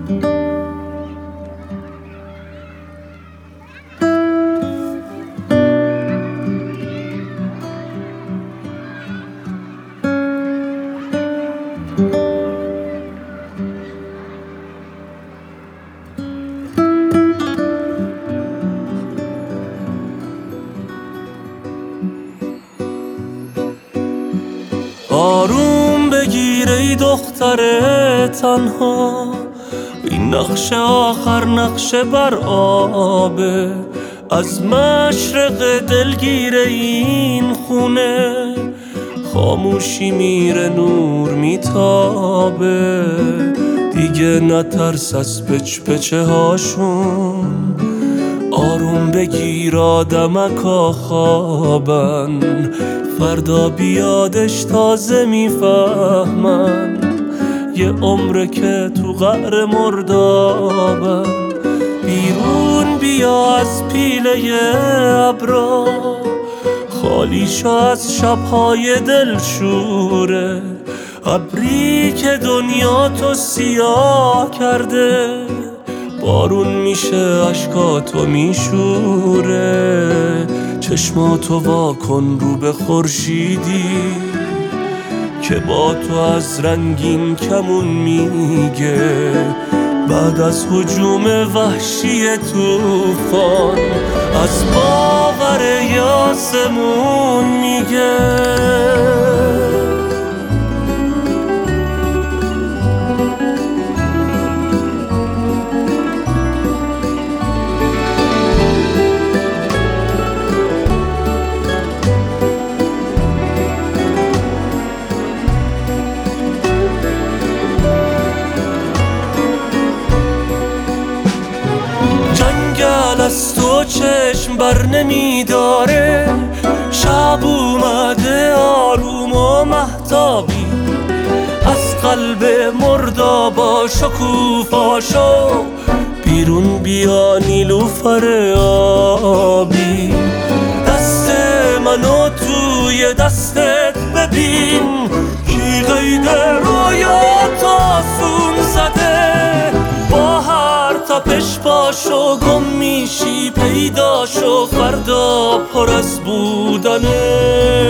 آروم بگیر ای دختر تنها، این نقش آخر نقش بر آبه. از مشرق دلگیر این خونه خاموشی میره نور میتابه. دیگه نترس از پچ پچه هاشون، آروم بگیر آدمکا خوابن. فردا بیادش تازه میفهمن، یه عمره که تو قعر مردابن. بیرون بیا از پیله ابرا، خالی شو از شبهای دلشوره. ابری که دنیا تو سیاه کرده، بارون میشه اشکاتو میشوره. چشماتو وا کن رو به خورشیدی که با تو از رنگین کمون میگه. بعد از هجوم وحشی طوفان، از باور آسمون میگه. از تو چشم بر نمیداره، شب اومده آروم و مهتابی. از قلب مردابا شکوفاشو، بیرون بیا نیلوفر آبی. دست منو توی دستت ببین، کی قید رویات آسون زده. با هر تپش پاشو گم میشی پیداشو، فردا پر از بودنه.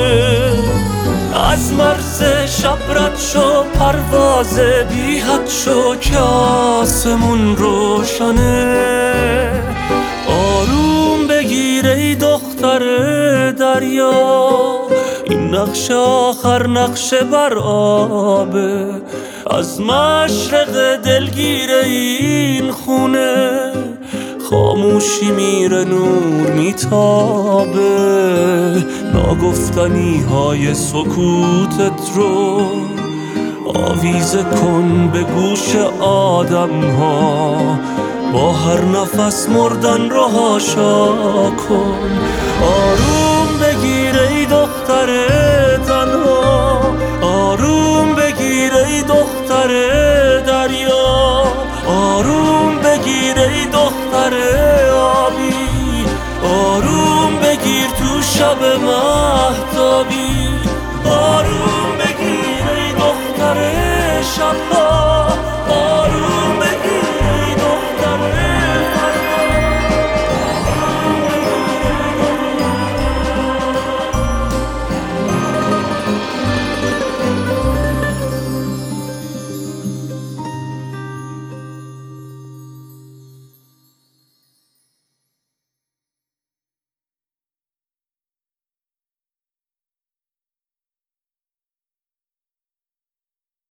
از مرز شب رد شو، پرواز بی حد شو که آسمون روشنه. آروم بگیر ای دختر دریا، این نقش آخر نقش بر آبه. از مشرق دلگیر این خونه خاموشی میره نور میتابه. ناگفتنی های سکوتت رو آویزه کن به گوش آدم ها. با هر نفس مردن رو هاشا کن. آروم بگیر ای دختر تنها، آروم بگیر ای دختر دریا. آروم بگیر ای دختر آبی، آروم بگیر تو شب مهتابی. آروم بگیر ای دختر شب